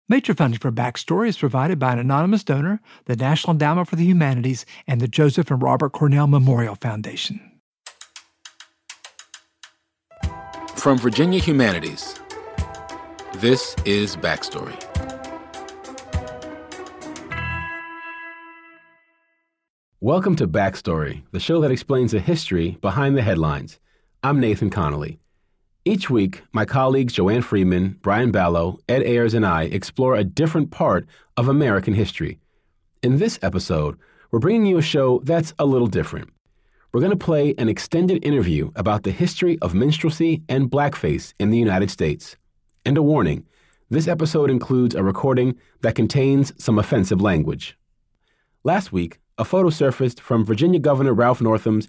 Major funding for Backstory is provided by an anonymous donor, the National Endowment for the Humanities, and the Joseph and Robert Cornell Memorial Foundation. From Virginia Humanities, this is Backstory. Welcome to Backstory, the show that explains the history behind the headlines. I'm Nathan Connolly. Each week, my colleagues Joanne Freeman, Brian Ballo, Ed Ayers, and I explore a different part of American history. In this episode, we're bringing you a show that's a little different. We're going to play an extended interview about the history of minstrelsy and blackface in the United States. And a warning, this episode includes a recording that contains some offensive language. Last week, a photo surfaced from Virginia Governor Ralph Northam's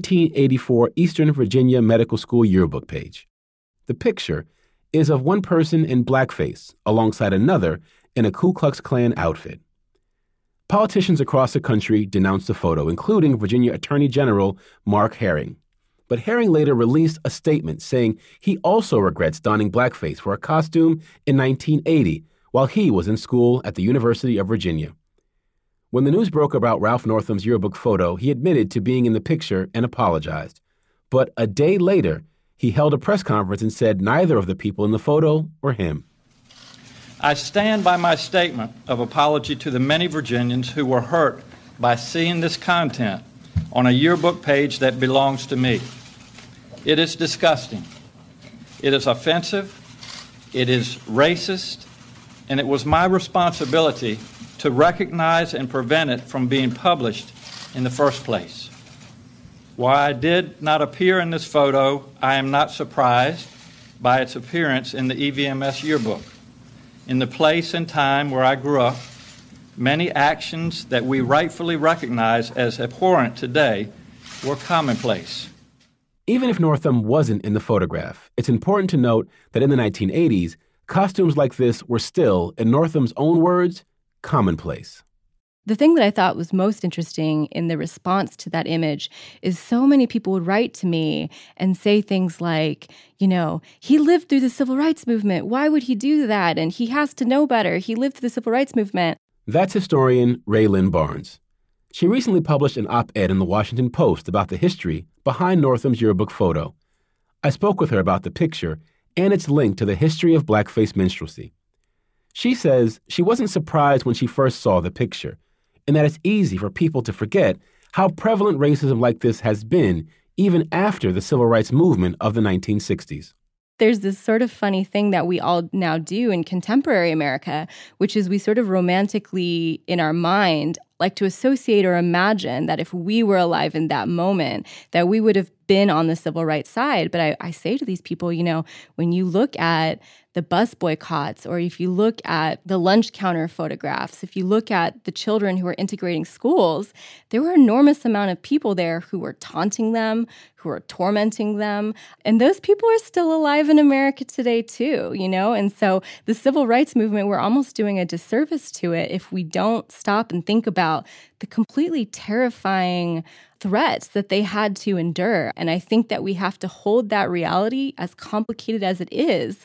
1984 Eastern Virginia Medical School yearbook page. The picture is of one person in blackface alongside another in a Ku Klux Klan outfit. Politicians across the country denounced the photo, including Virginia Attorney General Mark Herring. But Herring later released a statement saying he also regrets donning blackface for a costume in 1980 while he was in school at the University of Virginia. When the news broke about Ralph Northam's yearbook photo, he admitted to being in the picture and apologized. But a day later, he held a press conference and said neither of the people in the photo were him. I stand by my statement of apology to the many Virginians who were hurt by seeing this content on a yearbook page that belongs to me. It is disgusting. It is offensive. It is racist. And it was my responsibility to recognize and prevent it from being published in the first place. While I did not appear in this photo, I am not surprised by its appearance in the EVMS yearbook. In the place and time where I grew up, many actions that we rightfully recognize as abhorrent today were commonplace. Even if Northam wasn't in the photograph, it's important to note that in the 1980s, costumes like this were still, in Northam's own words, commonplace. The thing that I thought was most interesting in the response to that image is so many people would write to me and say things like, he lived through the civil rights movement. Why would he do that? And he has to know better. He lived through the civil rights movement. That's historian Raylyn Barnes. She recently published an op-ed in the Washington Post about the history behind Northam's yearbook photo. I spoke with her about the picture and its link to the history of blackface minstrelsy. She says she wasn't surprised when she first saw the picture, and that it's easy for people to forget how prevalent racism like this has been even after the civil rights movement of the 1960s. There's this sort of funny thing that we all now do in contemporary America, which is we sort of romantically, in our mind, like to associate or imagine that if we were alive in that moment, that we would have been on the civil rights side. But I say to these people, when you look at the bus boycotts, or if you look at the lunch counter photographs, if you look at the children who were integrating schools, there were an enormous amount of people there who were taunting them, who were tormenting them. And those people are still alive in America today too, And so the civil rights movement, we're almost doing a disservice to it if we don't stop and think about the completely terrifying threats that they had to endure. And I think that we have to hold that reality, as complicated as it is,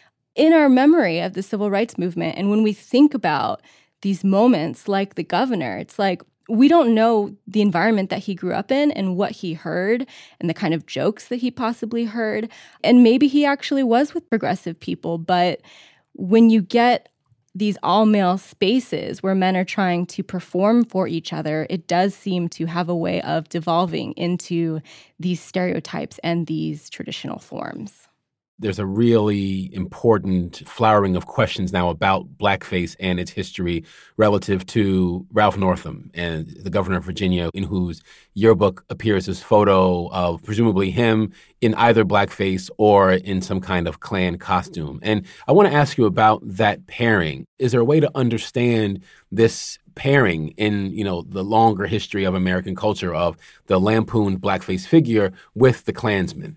in our memory of the civil rights movement. And when we think about these moments like the governor, it's like we don't know the environment that he grew up in and what he heard and the kind of jokes that he possibly heard. And maybe he actually was with progressive people. But when you get these all-male spaces where men are trying to perform for each other, it does seem to have a way of devolving into these stereotypes and these traditional forms. There's a really important flowering of questions now about blackface and its history relative to Ralph Northam and the governor of Virginia, in whose yearbook appears this photo of presumably him in either blackface or in some kind of Klan costume. And I want to ask you about that pairing. Is there a way to understand this pairing in, the longer history of American culture of the lampooned blackface figure with the Klansman?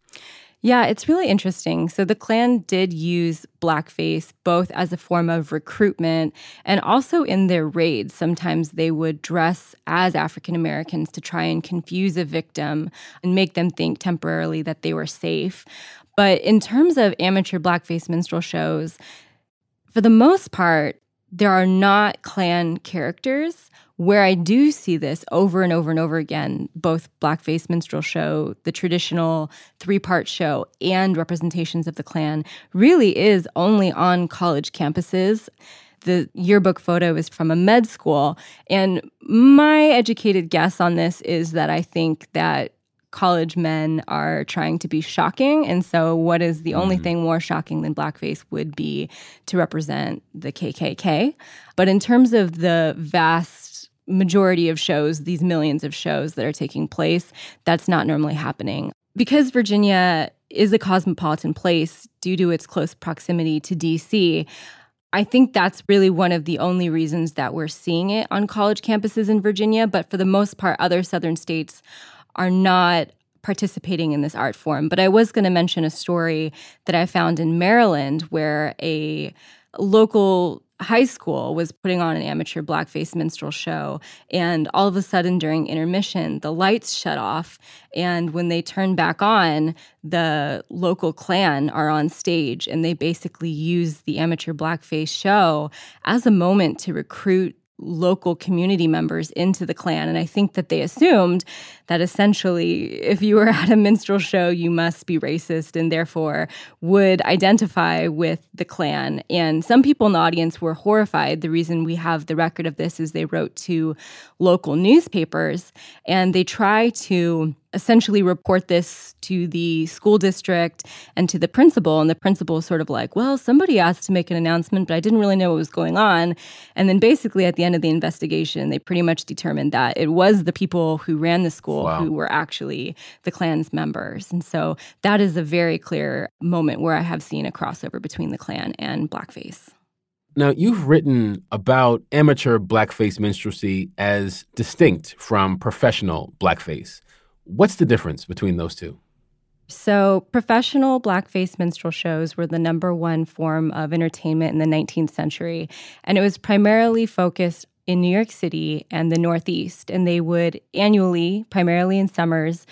Yeah, it's really interesting. So the Klan did use blackface both as a form of recruitment and also in their raids. Sometimes they would dress as African Americans to try and confuse a victim and make them think temporarily that they were safe. But in terms of amateur blackface minstrel shows, For the most part, there are not Klan characters. Where I do see this over and over and over again, both Blackface Minstrel Show, the traditional 3-part show, and representations of the Klan, really is only on college campuses. The yearbook photo is from a med school. And my educated guess on this is that I think that college men are trying to be shocking. And so what is the only thing more shocking than blackface would be to represent the KKK. But in terms of the vast majority of shows, these millions of shows that are taking place, that's not normally happening. Because Virginia is a cosmopolitan place due to its close proximity to D.C., I think that's really one of the only reasons that we're seeing it on college campuses in Virginia. But for the most part, other southern states are not participating in this art form. But I was going to mention a story that I found in Maryland where a local high school was putting on an amateur blackface minstrel show, and all of a sudden during intermission, the lights shut off, and when they turn back on, the local Klan are on stage, and they basically use the amateur blackface show as a moment to recruit local community members into the Klan. And I think that they assumed that essentially if you were at a minstrel show, you must be racist and therefore would identify with the Klan. And some people in the audience were horrified. The reason we have the record of this is they wrote to local newspapers and they try to essentially report this to the school district and to the principal. And the principal is sort of like, well, somebody asked to make an announcement, but I didn't really know what was going on. And then basically at the end of the investigation, they pretty much determined that it was the people who ran the school who were actually the Klan's members. And so that is a very clear moment where I have seen a crossover between the Klan and blackface. Now, you've written about amateur blackface minstrelsy as distinct from professional blackface. What's the difference between those two? So professional blackface minstrel shows were the number one form of entertainment in the 19th century, and it was primarily focused in New York City and the Northeast, and they would annually, primarily in summers,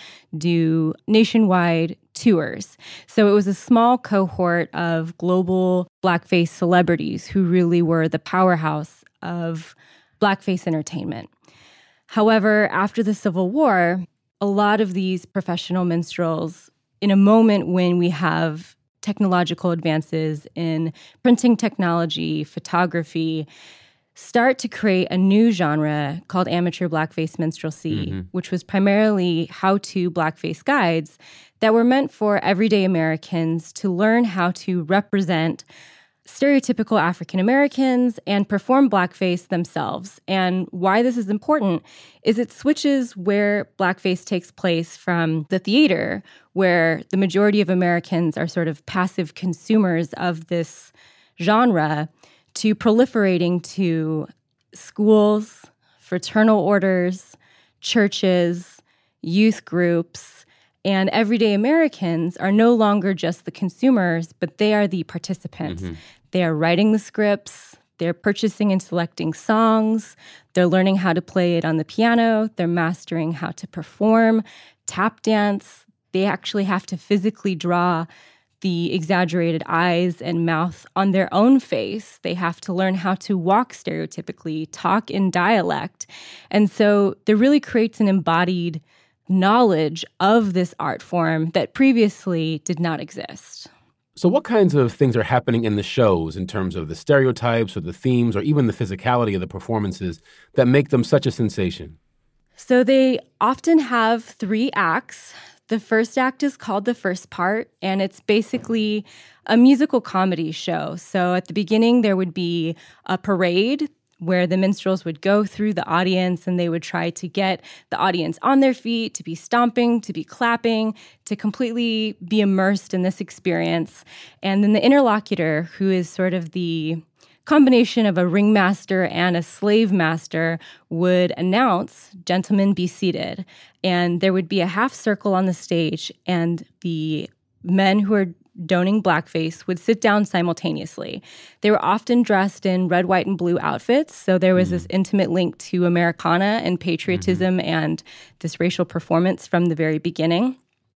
do nationwide tours. So it was a small cohort of global blackface celebrities who really were the powerhouse of blackface entertainment. However, after the Civil War, a lot of these professional minstrels, in a moment when we have technological advances in printing technology, photography, start to create a new genre called amateur blackface minstrelsy, which was primarily how-to blackface guides that were meant for everyday Americans to learn how to represent stereotypical African Americans and perform blackface themselves. And why this is important is it switches where blackface takes place from the theater, where the majority of Americans are sort of passive consumers of this genre, to proliferating to schools, fraternal orders, churches, youth groups, and everyday Americans are no longer just the consumers, but they are the participants. They are writing the scripts, they're purchasing and selecting songs, they're learning how to play it on the piano, they're mastering how to perform, tap dance. They actually have to physically draw the exaggerated eyes and mouth on their own face. They have to learn how to walk stereotypically, talk in dialect. And so there really creates an embodied knowledge of this art form that previously did not exist. So what kinds of things are happening in the shows in terms of the stereotypes or the themes or even the physicality of the performances that make them such a sensation? So they often have 3 acts. The first act is called the first part, and it's basically a musical comedy show. So at the beginning, there would be a parade where the minstrels would go through the audience and they would try to get the audience on their feet, to be stomping, to be clapping, to completely be immersed in this experience. And then the interlocutor, who is sort of the combination of a ringmaster and a slave master, would announce, "Gentlemen, be seated." And there would be a half circle on the stage, and the men who are donning blackface would sit down simultaneously. They were often dressed in red, white, and blue outfits, so there was this intimate link to Americana and patriotism and this racial performance from the very beginning.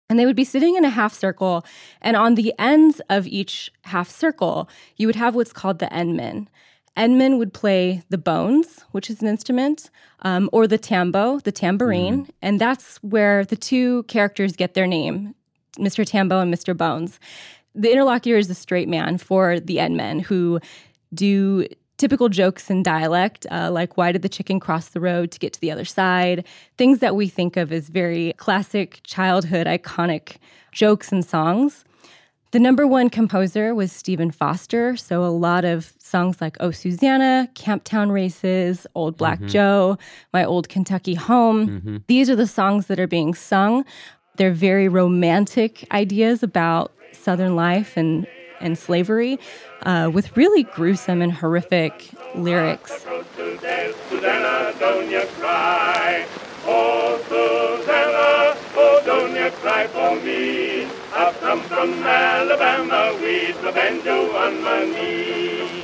And they would be sitting in a half circle. And on the ends of each half circle, you would have what's called the endman. Endman would play the bones, which is an instrument, or the tambo, the tambourine. And that's where the two characters get their name, Mr. Tambo and Mr. Bones. The interlocutor is the straight man for the endmen, who do typical jokes in dialect, like why did the chicken cross the road to get to the other side? Things that we think of as very classic childhood iconic jokes and songs. The number one composer was Stephen Foster, so a lot of songs like Oh Susanna, Camptown Races, Old Black Joe, My Old Kentucky Home. These are the songs that are being sung. They're very romantic ideas about Southern life and slavery, with really gruesome and horrific lyrics. Susanna, don't you cry. Oh, Susanna, oh, don't you cry for me. I've come from Alabama with the banjo on my knee.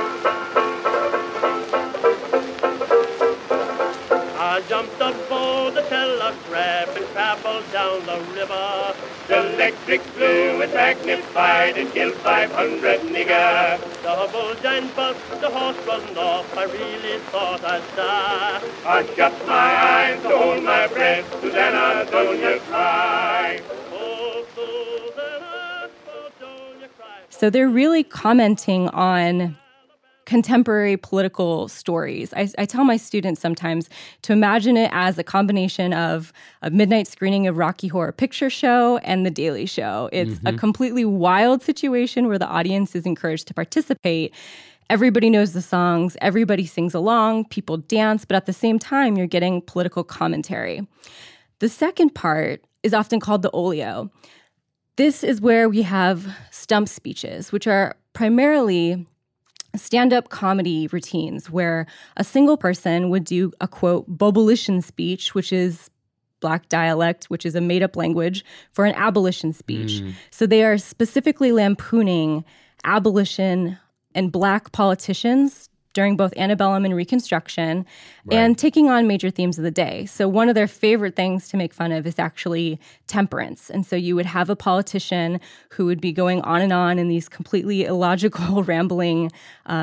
I jumped aboard the telegraph and traveled down the river. The electric fluid magnified and killed 500 nigger. Double giant bus, the horse run off, I really thought I'd die. I shut my eyes to hold my breath, Susanna, don't you cry. Oh, Susanna, oh, don't you cry. So they're really commenting on contemporary political stories. I tell my students sometimes to imagine it as a combination of a midnight screening of Rocky Horror Picture Show and The Daily Show. It's a completely wild situation where the audience is encouraged to participate. Everybody knows the songs, everybody sings along, people dance, but at the same time, you're getting political commentary. The second part is often called the olio. This is where we have stump speeches, which are primarily stand-up comedy routines where a single person would do a, quote, bobolition speech, which is Black dialect, which is a made-up language for an abolition speech. So they are specifically lampooning abolition and Black politicians during both antebellum and Reconstruction, and taking on major themes of the day. So one of their favorite things to make fun of is actually temperance. And so you would have a politician who would be going on and on in these completely illogical, rambling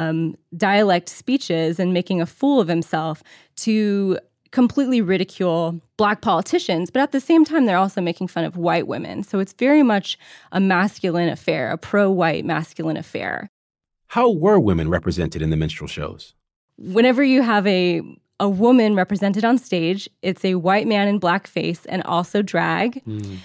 dialect speeches and making a fool of himself to completely ridicule Black politicians. But at the same time, they're also making fun of white women. So it's very much a masculine affair, a pro-white masculine affair. How were women represented in the minstrel shows? Whenever you have a woman represented on stage, it's a white man in blackface and also drag.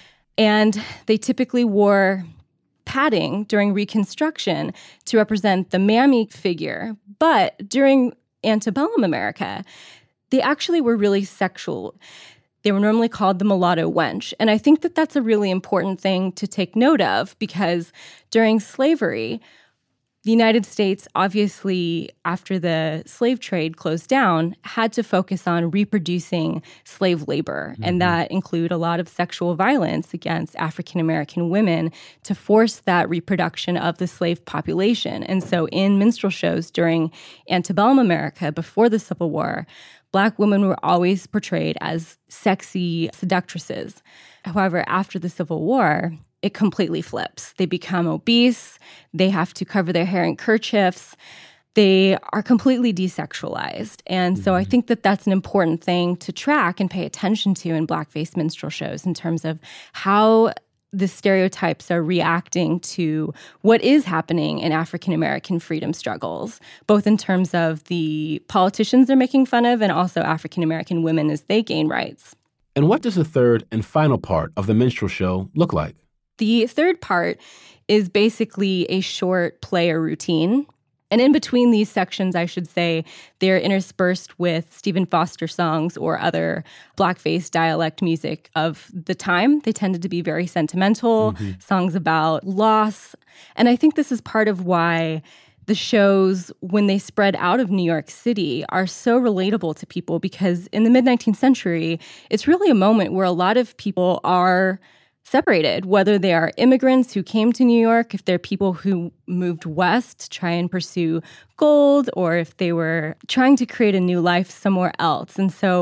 And they typically wore padding during Reconstruction to represent the mammy figure. But during antebellum America, they actually were really sexual. They were normally called the mulatto wench. And I think that that's a really important thing to take note of, because during slavery, the United States, obviously, after the slave trade closed down, had to focus on reproducing slave labor. And that included a lot of sexual violence against African-American women to force that reproduction of the slave population. And so in minstrel shows during antebellum America, before the Civil War, Black women were always portrayed as sexy seductresses. However, after the Civil War, it completely flips. They become obese. They have to cover their hair in kerchiefs. They are completely desexualized. And so I think that that's an important thing to track and pay attention to in blackface minstrel shows in terms of how the stereotypes are reacting to what is happening in African-American freedom struggles, both in terms of the politicians they're making fun of and also African-American women as they gain rights. And what does the third and final part of the minstrel show look like? The third part is basically a short play or routine. And in between these sections, I should say, they're interspersed with Stephen Foster songs or other blackface dialect music of the time. They tended to be very sentimental, songs about loss. And I think this is part of why the shows, when they spread out of New York City, are so relatable to people, because in the mid-19th century, it's really a moment where a lot of people are separated, whether they are immigrants who came to New York, if they're people who moved west to try and pursue gold, or if they were trying to create a new life somewhere else. And so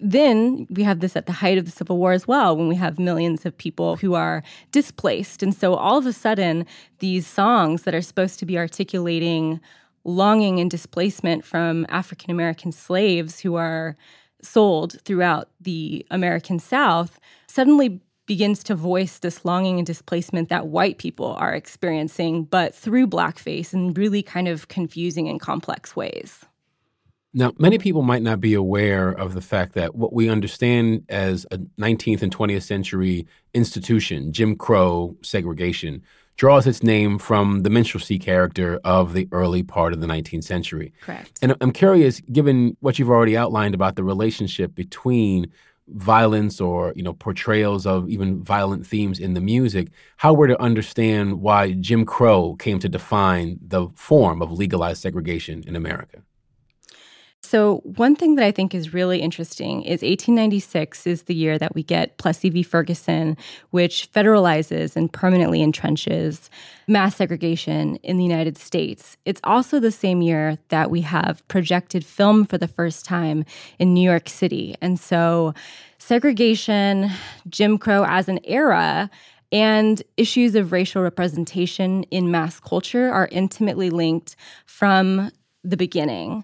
then we have this at the height of the Civil War as well, when we have millions of people who are displaced. And so all of a sudden, these songs that are supposed to be articulating longing and displacement from African American slaves who are sold throughout the American South suddenly begins to voice this longing and displacement that white people are experiencing, but through blackface in really kind of confusing and complex ways. Now, many people might not be aware of the fact that what we understand as a 19th and 20th century institution, Jim Crow segregation, draws its name from the minstrelsy character of the early part of the 19th century. Correct. And I'm curious, given what you've already outlined about the relationship between violence or, portrayals of even violent themes in the music, how we're to understand why Jim Crow came to define the form of legalized segregation in America. So one thing that I think is really interesting is 1896 is the year that we get Plessy v. Ferguson, which federalizes and permanently entrenches mass segregation in the United States. It's also the same year that we have projected film for the first time in New York City. And so segregation, Jim Crow as an era, and issues of racial representation in mass culture are intimately linked from the beginning.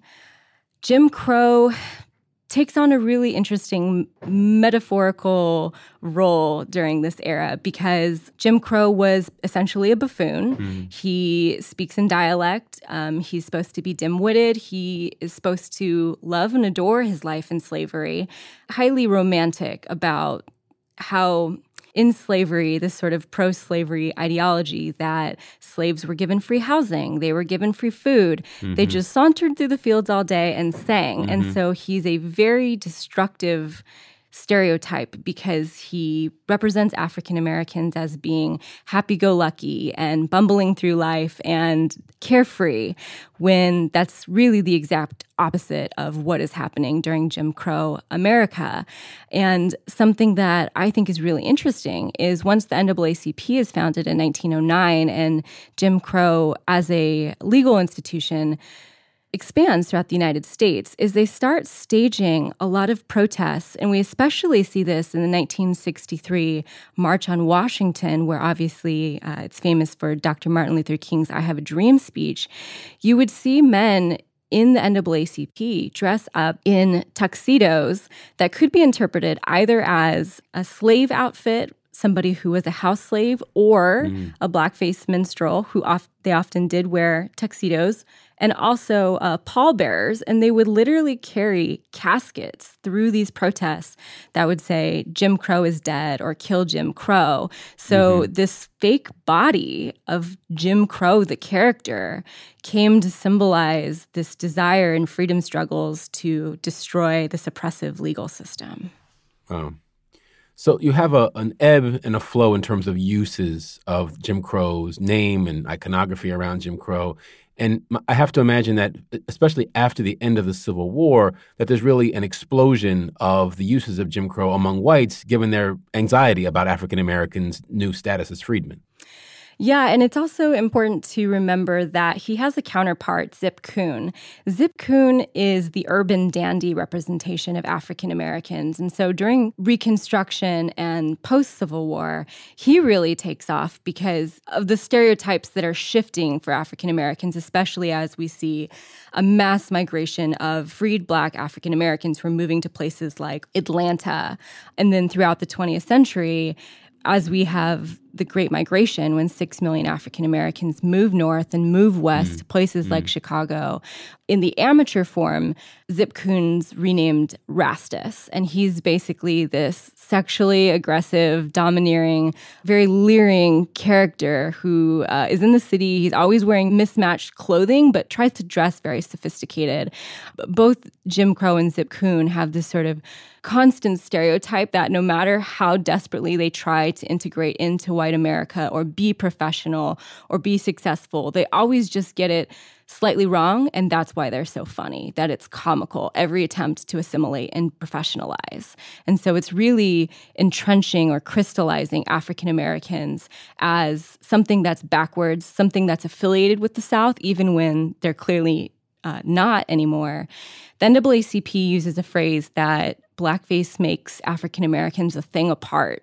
Jim Crow takes on a really interesting metaphorical role during this era because Jim Crow was essentially a buffoon. Mm-hmm. He speaks in dialect. He's supposed to be dim-witted. He is supposed to love and adore his life in slavery, highly romantic about how in slavery, this sort of pro-slavery ideology that slaves were given free housing, they were given free food, they just sauntered through the fields all day and sang. And so he's a very destructive stereotype because he represents African Americans as being happy-go-lucky and bumbling through life and carefree, when that's really the exact opposite of what is happening during Jim Crow America. And something that I think is really interesting is once the NAACP is founded in 1909 and Jim Crow as a legal institution expands throughout the United States, is they start staging a lot of protests. And we especially see this in the 1963 March on Washington, where obviously it's famous for Dr. Martin Luther King's I Have a Dream speech. You would see men in the NAACP dress up in tuxedos that could be interpreted either as a slave outfit, somebody who was a house slave, or a blackface minstrel who they often did wear tuxedos, and also pallbearers. And they would literally carry caskets through these protests that would say, Jim Crow is dead or kill Jim Crow. So this fake body of Jim Crow, the character, came to symbolize this desire in freedom struggles to destroy this oppressive legal system. Wow. So you have an ebb and a flow in terms of uses of Jim Crow's name and iconography around Jim Crow. And I have to imagine that, especially after the end of the Civil War, that there's really an explosion of the uses of Jim Crow among whites, given their anxiety about African Americans' new status as freedmen. Yeah, and it's also important to remember that he has a counterpart, Zip Coon. Zip Coon is the urban dandy representation of African Americans. And so during Reconstruction and post-Civil War, he really takes off because of the stereotypes that are shifting for African Americans, especially as we see a mass migration of freed Black African Americans who are moving to places like Atlanta. And then throughout the 20th century, as we have the Great Migration, when 6 million African Americans move north and move west to places like Chicago. In the amateur form, Zip Coon's renamed Rastus, and he's basically this sexually aggressive, domineering, very leering character who is in the city. He's always wearing mismatched clothing, but tries to dress very sophisticated. Both Jim Crow and Zip Coon have this sort of constant stereotype that no matter how desperately they try to integrate into white America or be professional or be successful, they always just get it slightly wrong, and that's why they're so funny, that it's comical, every attempt to assimilate and professionalize. And so it's really entrenching or crystallizing African Americans as something that's backwards, something that's affiliated with the South, even when they're clearly not anymore, the NAACP uses a phrase that blackface makes African Americans a thing apart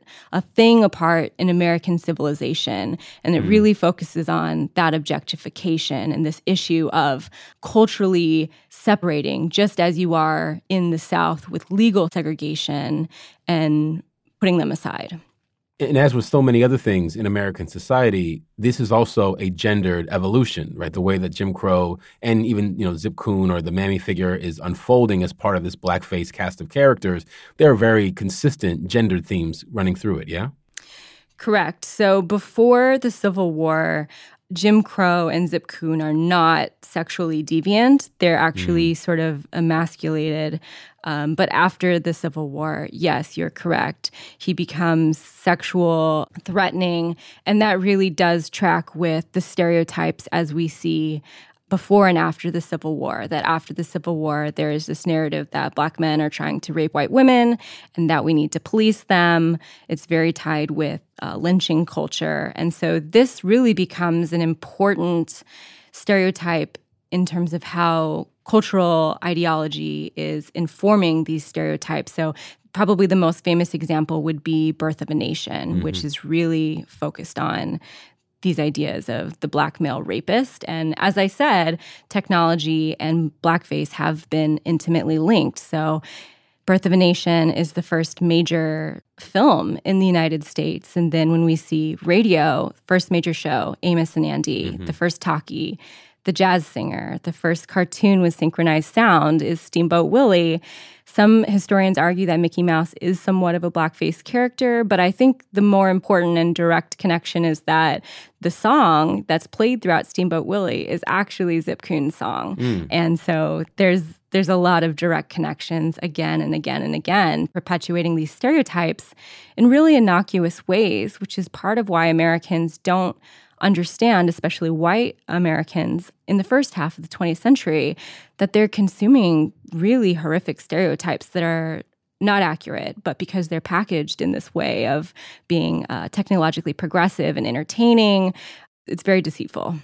in American civilization. And it really focuses on that objectification and this issue of culturally separating, just as you are in the South with legal segregation, and putting them aside. And as with so many other things in American society, this is also a gendered evolution, right? The way that Jim Crow and even, Zip Coon or the Mammy figure is unfolding as part of this blackface cast of characters, there are very consistent gendered themes running through it, yeah? Correct. So before the Civil War, Jim Crow and Zip Coon are not sexually deviant. They're actually sort of emasculated. But after the Civil War, yes, you're correct. He becomes sexual, threatening, and that really does track with the stereotypes as we see before and after the Civil War, that after the Civil War, there is this narrative that Black men are trying to rape white women and that we need to police them. It's very tied with lynching culture. And so this really becomes an important stereotype in terms of how cultural ideology is informing these stereotypes. So probably the most famous example would be Birth of a Nation, which is really focused on these ideas of the Black male rapist. And as I said, technology and blackface have been intimately linked. So Birth of a Nation is the first major film in the United States. And then when we see radio, first major show, Amos and Andy, the first talkie, The Jazz Singer, the first cartoon with synchronized sound is Steamboat Willie. Some historians argue that Mickey Mouse is somewhat of a blackface character, but I think the more important and direct connection is that the song that's played throughout Steamboat Willie is actually Zip Coon's song. And so there's a lot of direct connections again and again and again, perpetuating these stereotypes in really innocuous ways, which is part of why Americans don't understand, especially white Americans in the first half of the 20th century, that they're consuming really horrific stereotypes that are not accurate, but because they're packaged in this way of being technologically progressive and entertaining, it's very deceitful.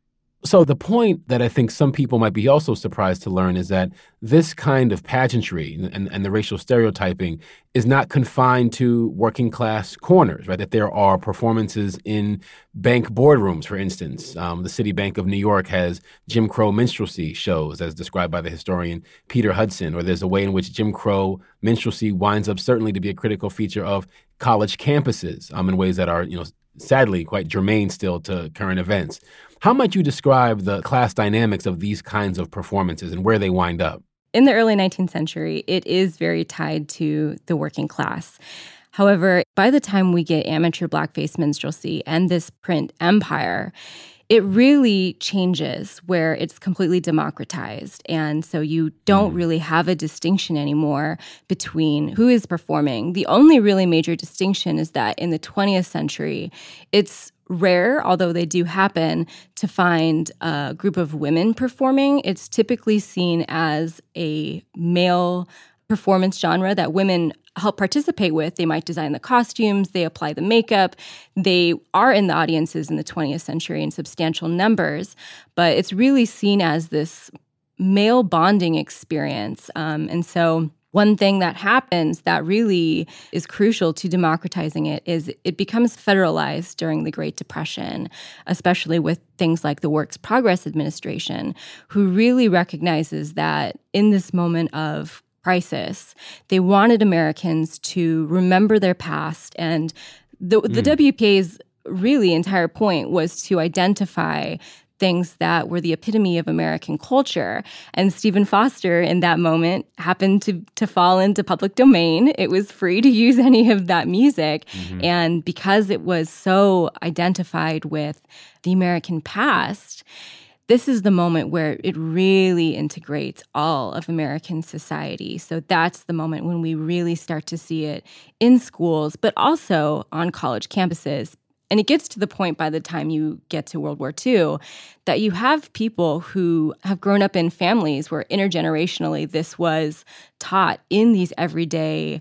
So the point that I think some people might be also surprised to learn is that this kind of pageantry and the racial stereotyping is not confined to working class corners, right? That there are performances in bank boardrooms, for instance. The Citibank of New York has Jim Crow minstrelsy shows as described by the historian Peter Hudson, or there's a way in which Jim Crow minstrelsy winds up certainly to be a critical feature of college campuses in ways that are, sadly quite germane still to current events. How might you describe the class dynamics of these kinds of performances and where they wind up? In the early 19th century, it is very tied to the working class. However, by the time we get amateur blackface minstrelsy and this print empire, it really changes where it's completely democratized. And so you don't really have a distinction anymore between who is performing. The only really major distinction is that in the 20th century, it's rare, although they do happen, to find a group of women performing. It's typically seen as a male performance genre that women help participate with. They might design the costumes, they apply the makeup, they are in the audiences in the 20th century in substantial numbers, but it's really seen as this male bonding experience. And so one thing that happens that really is crucial to democratizing it is it becomes federalized during the Great Depression, especially with things like the Works Progress Administration, who really recognizes that in this moment of crisis, they wanted Americans to remember their past. And the WPA's really entire point was to identify things that were the epitome of American culture. And Stephen Foster, in that moment, happened to fall into public domain. It was free to use any of that music. And because it was so identified with the American past, this is the moment where it really integrates all of American society. So that's the moment when we really start to see it in schools, but also on college campuses. And it gets to the point by the time you get to World War II that you have people who have grown up in families where intergenerationally this was taught in these everyday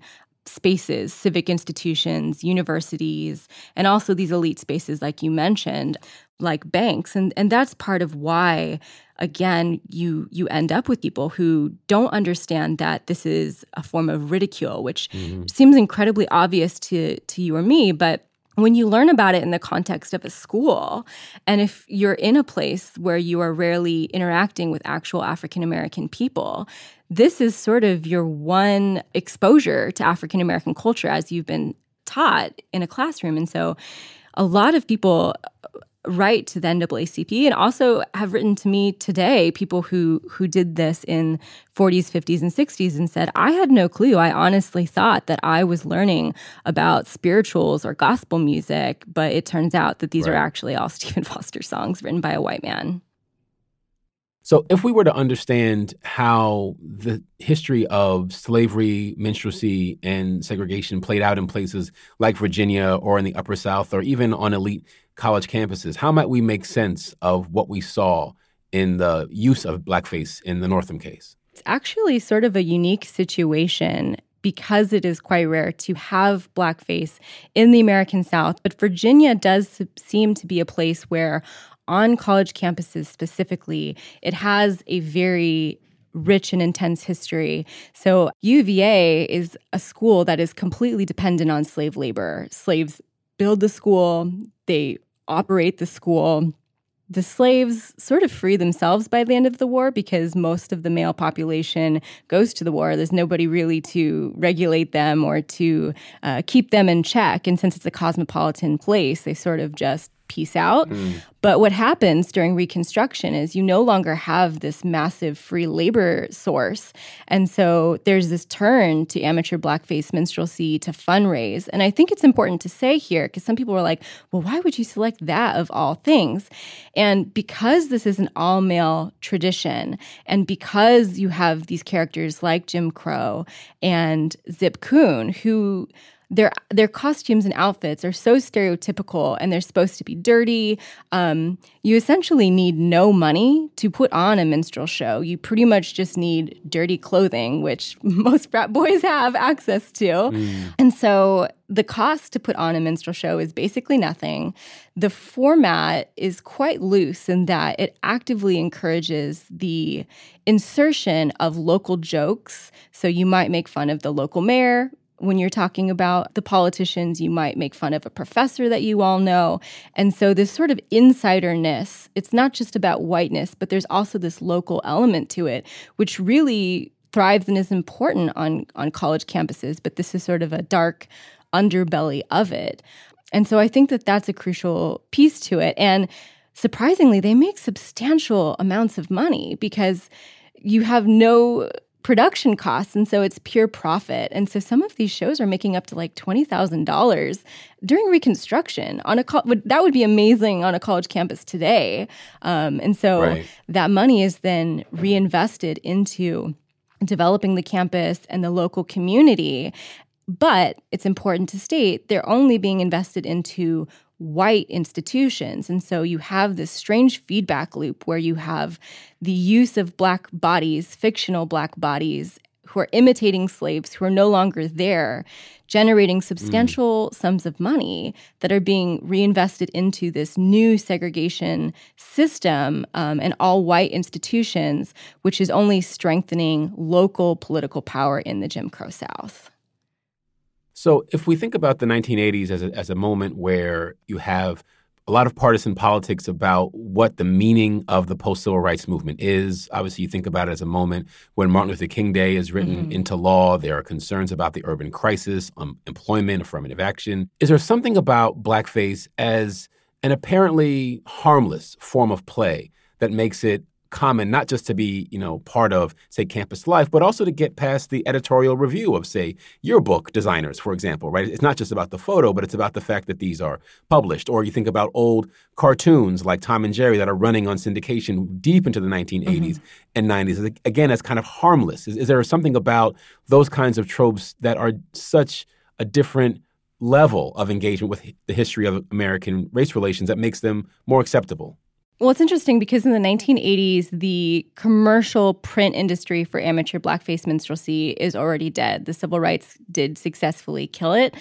spaces, civic institutions, universities, and also these elite spaces, like you mentioned, like banks. And that's part of why, again, you end up with people who don't understand that this is a form of ridicule, which seems incredibly obvious to you or me, but when you learn about it in the context of a school, and if you're in a place where you are rarely interacting with actual African-American people, this is sort of your one exposure to African-American culture as you've been taught in a classroom. And so a lot of people write to the NAACP and also have written to me today, people who did this in 40s, 50s, and 60s and said, I had no clue. I honestly thought that I was learning about spirituals or gospel music, but it turns out that these are actually all Stephen Foster songs written by a white man. So if we were to understand how the history of slavery, minstrelsy, and segregation played out in places like Virginia or in the Upper South or even on elite college campuses, how might we make sense of what we saw in the use of blackface in the Northam case? It's actually sort of a unique situation because it is quite rare to have blackface in the American South. But Virginia does seem to be a place where on college campuses specifically, it has a very rich and intense history. So UVA is a school that is completely dependent on slave labor. Slaves build the school, they operate the school. The slaves sort of free themselves by the end of the war because most of the male population goes to the war. There's nobody really to regulate them or to keep them in check. And since it's a cosmopolitan place, they sort of just peace out. But what happens during Reconstruction is you no longer have this massive free labor source. And so there's this turn to amateur blackface minstrelsy to fundraise. And I think it's important to say here, because some people were like, well, why would you select that of all things? And because this is an all-male tradition, and because you have these characters like Jim Crow and Zip Coon, who their costumes and outfits are so stereotypical and they're supposed to be dirty. You essentially need no money to put on a minstrel show. You pretty much just need dirty clothing, which most frat boys have access to. And so the cost to put on a minstrel show is basically nothing. The format is quite loose in that it actively encourages the insertion of local jokes. So you might make fun of the local mayor. When you're talking about the politicians, you might make fun of a professor that you all know. And so this sort of insiderness, it's not just about whiteness, but there's also this local element to it, which really thrives and is important on college campuses. But this is sort of a dark underbelly of it. And so I think that that's a crucial piece to it. And surprisingly, they make substantial amounts of money because you have no production costs, and so it's pure profit. And so some of these shows are making up to like $20,000 during Reconstruction. That would be amazing on a college campus today. And so that money is then reinvested into developing the campus and the local community. But it's important to state they're only being invested into white institutions. And so you have this strange feedback loop where you have the use of black bodies, fictional black bodies, who are imitating slaves who are no longer there, generating substantial sums of money that are being reinvested into this new segregation system and all white institutions, which is only strengthening local political power in the Jim Crow South. So if we think about the 1980s as a moment where you have a lot of partisan politics about what the meaning of the post-civil rights movement is, obviously you think about it as a moment when Martin Luther King Day is written into law. There are concerns about the urban crisis, employment, affirmative action. Is there something about blackface as an apparently harmless form of play that makes it common, not just to be, part of, say, campus life, but also to get past the editorial review of, say, yearbook designers, for example, right? It's not just about the photo, but it's about the fact that these are published. Or you think about old cartoons like Tom and Jerry that are running on syndication deep into the 1980s and 90s. Again, as kind of harmless. Is there something about those kinds of tropes that are such a different level of engagement with the history of American race relations that makes them more acceptable? Well, it's interesting because in the 1980s, the commercial print industry for amateur blackface minstrelsy is already dead. The civil rights did successfully kill it.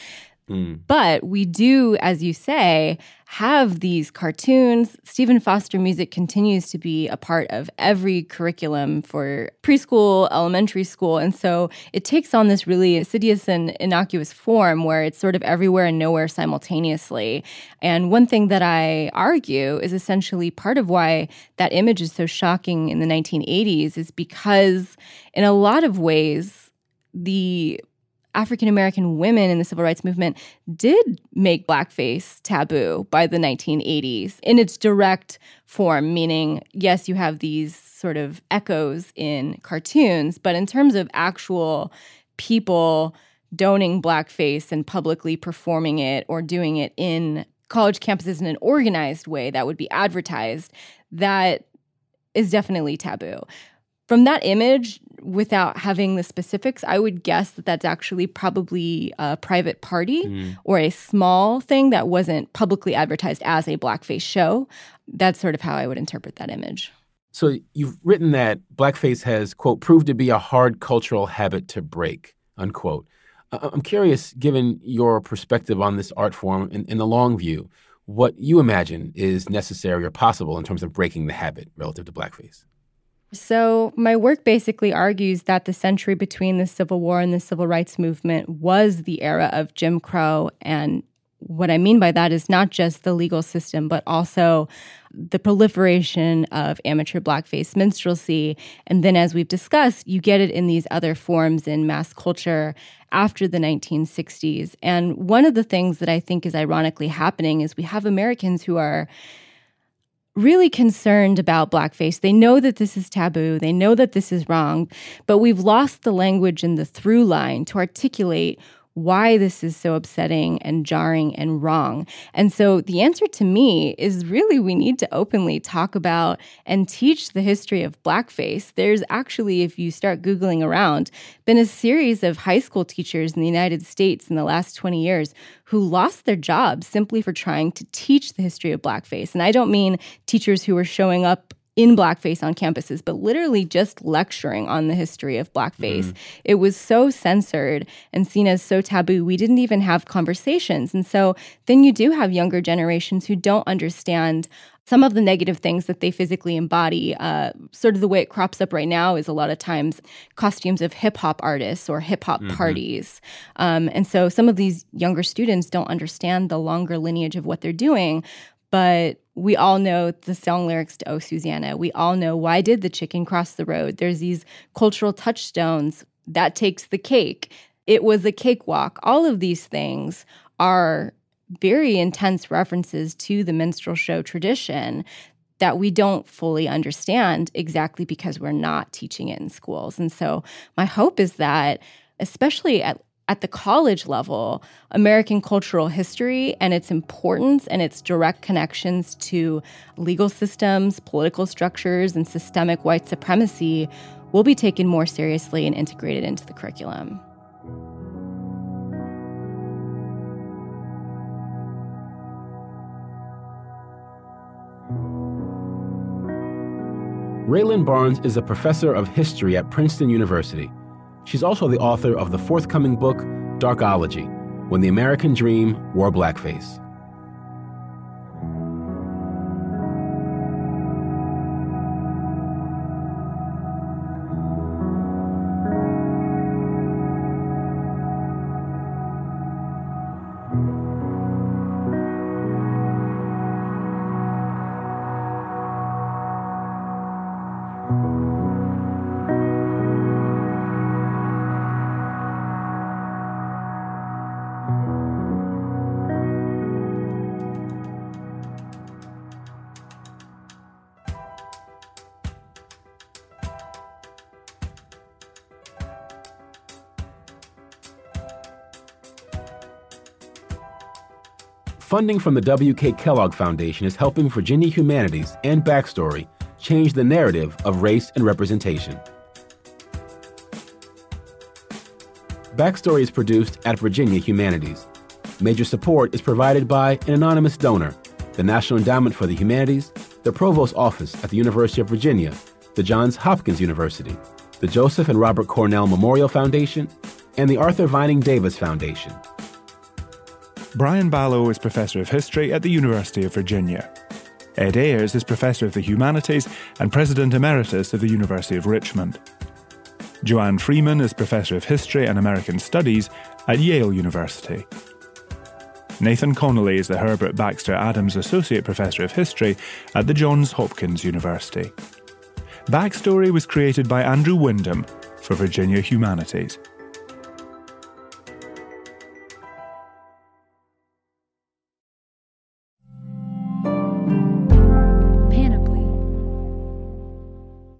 But we do, as you say, have these cartoons. Stephen Foster music continues to be a part of every curriculum for preschool, elementary school. And so it takes on this really insidious and innocuous form where it's sort of everywhere and nowhere simultaneously. And one thing that I argue is essentially part of why that image is so shocking in the 1980s is because in a lot of ways, the African-American women in the civil rights movement did make blackface taboo by the 1980s in its direct form, meaning, yes, you have these sort of echoes in cartoons, but in terms of actual people donning blackface and publicly performing it or doing it in college campuses in an organized way that would be advertised, that is definitely taboo. From that image, without having the specifics, I would guess that that's actually probably a private party or a small thing that wasn't publicly advertised as a blackface show. That's sort of how I would interpret that image. So you've written that blackface has, quote, proved to be a hard cultural habit to break, unquote. I'm curious, given your perspective on this art form in the long view, what you imagine is necessary or possible in terms of breaking the habit relative to blackface. So my work basically argues that the century between the Civil War and the Civil Rights Movement was the era of Jim Crow. And what I mean by that is not just the legal system, but also the proliferation of amateur blackface minstrelsy. And then, as we've discussed, you get it in these other forms in mass culture after the 1960s. And one of the things that I think is ironically happening is we have Americans who are really concerned about blackface. They know that this is taboo. They know that this is wrong, but we've lost the language and the through line to articulate why this is so upsetting and jarring and wrong. And so the answer to me is really we need to openly talk about and teach the history of blackface. There's actually, if you start Googling around, been a series of high school teachers in the United States in the last 20 years who lost their jobs simply for trying to teach the history of blackface. And I don't mean teachers who were showing up in blackface on campuses, but literally just lecturing on the history of blackface. It was so censored and seen as so taboo, we didn't even have conversations. And so then you do have younger generations who don't understand some of the negative things that they physically embody. Sort of the way it crops up right now is a lot of times costumes of hip-hop artists or hip-hop parties. And so some of these younger students don't understand the longer lineage of what they're doing, but we all know the song lyrics to Oh, Susanna. We all know why did the chicken cross the road? There's these cultural touchstones. That takes the cake. It was a cakewalk. All of these things are very intense references to the minstrel show tradition that we don't fully understand exactly because we're not teaching it in schools. And so my hope is that, especially at the college level, American cultural history and its importance and its direct connections to legal systems, political structures, and systemic white supremacy will be taken more seriously and integrated into the curriculum. Raylan Barnes is a professor of history at Princeton University. She's also the author of the forthcoming book, Darkology, When the American Dream Wore Blackface. Funding from the W.K. Kellogg Foundation is helping Virginia Humanities and Backstory change the narrative of race and representation. Backstory is produced at Virginia Humanities. Major support is provided by an anonymous donor, the National Endowment for the Humanities, the Provost Office at the University of Virginia, the Johns Hopkins University, the Joseph and Robert Cornell Memorial Foundation, and the Arthur Vining Davis Foundation. Brian Balogh is Professor of History at the University of Virginia. Ed Ayers is Professor of the Humanities and President Emeritus of the University of Richmond. Joanne Freeman is Professor of History and American Studies at Yale University. Nathan Connolly is the Herbert Baxter Adams Associate Professor of History at the Johns Hopkins University. Backstory was created by Andrew Wyndham for Virginia Humanities.